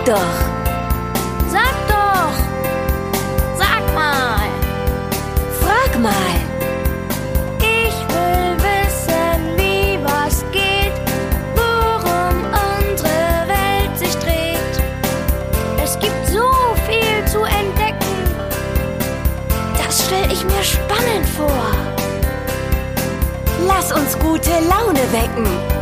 doch. Sag doch. Sag mal. Frag mal. Ich will wissen, wie was geht, worum unsere Welt sich dreht. Es gibt so viel zu entdecken. Das stell ich mir spannend vor. Lass uns gute Laune wecken.